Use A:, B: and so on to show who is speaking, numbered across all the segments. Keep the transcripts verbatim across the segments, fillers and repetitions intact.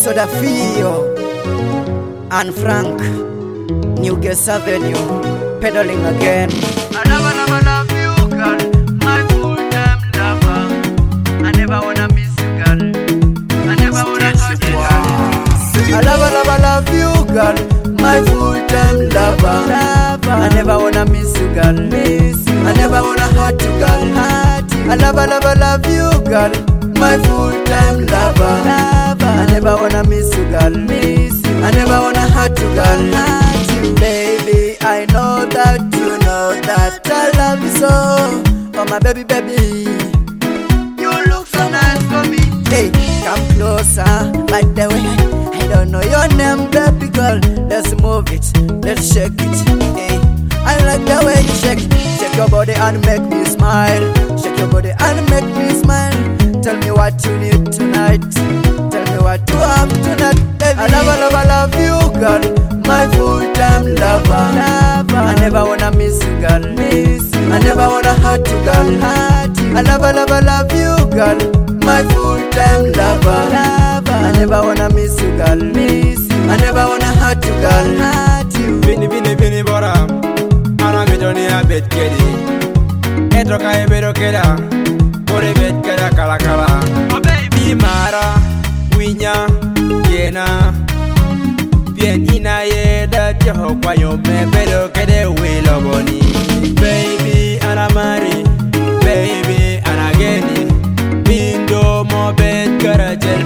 A: Soda Fio and Frank, Newgate Avenue, pedaling again.
B: I never, never love you, girl, my full-time lover. I never wanna miss you, girl. I never wanna hurt you, girl.
A: I love, I love, I love you, girl, my full-time lover. I never wanna miss you, girl. I never wanna hurt you, girl. I love, I love, I love you, girl, my full-time lover. I never wanna miss you, girl. I never wanna hurt you, girl. Baby, I know that you know that I love you so. Oh my baby, baby,
B: You look so nice for me.
A: hey, come closer. By the way, I don't know your name, baby girl. Let's move it, let's shake it. Hey, I like the way you shake. Shake your body and make me smile. Shake your body and make me smile. Tell me what you need tonight. Tell me what you have tonight, baby. I love, I love, I love you, girl, my full-time lover. I never wanna miss you, girl. I never wanna hurt you, girl. I love, I love, I love you, girl, my full-time lover. I never wanna miss you, girl. I never wanna hurt you, girl.
C: Vini vini vini bora, ana mitoni a bet kedi. Etro kai bero keda, kore bet keda kala kala.
B: Oh baby,
C: Mara, winya, yena. Bien ina ye da jeho kwa yo me bero kede we loboni. Baby ana mari, baby ana geni. Bindo mo bet kara jel.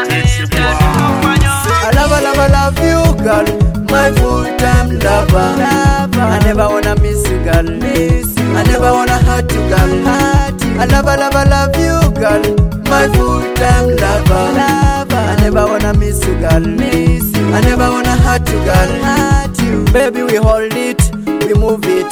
A: I love, I love, I love you, girl, my full-time lover. I never wanna miss you, girl. I never wanna hurt you, girl. I love, I love, I love you, girl, my full-time lover. I never wanna miss you, girl. I never wanna hurt you, girl. Baby, we hold it, we move it.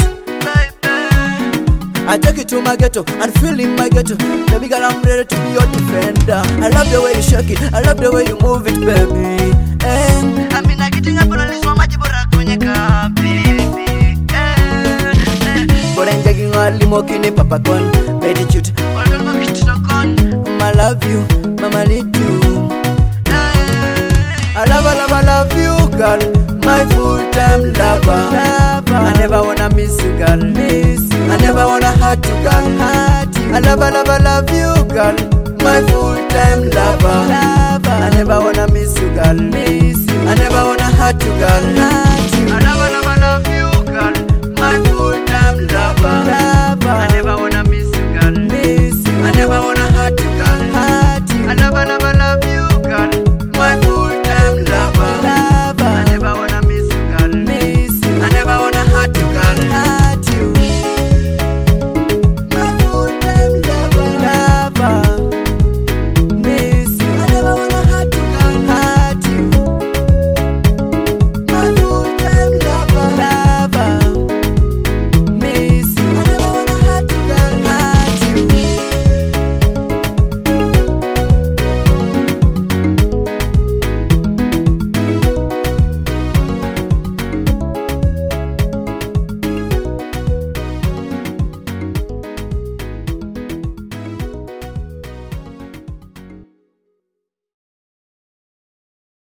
A: I take you to my ghetto and feel in my ghetto. Baby girl, I'm ready to be your defender. I love the way you shake it, I love the way you move it, baby. And
B: I mean, I getting up on a list for my jibora kunyeka, baby. Eh, eh.
A: but I'm taking all the mokini papa con, baby cute.
B: Although my kids are gone.
A: I love you, mama need you.
B: Eh.
A: I love, I love, I love you, girl, my full-time lover. I never wanna miss you, girl. I never wanna hurt you, girl. I love, I love, I love you, girl, my full-time lover. I never wanna miss you, girl. I never wanna hurt you,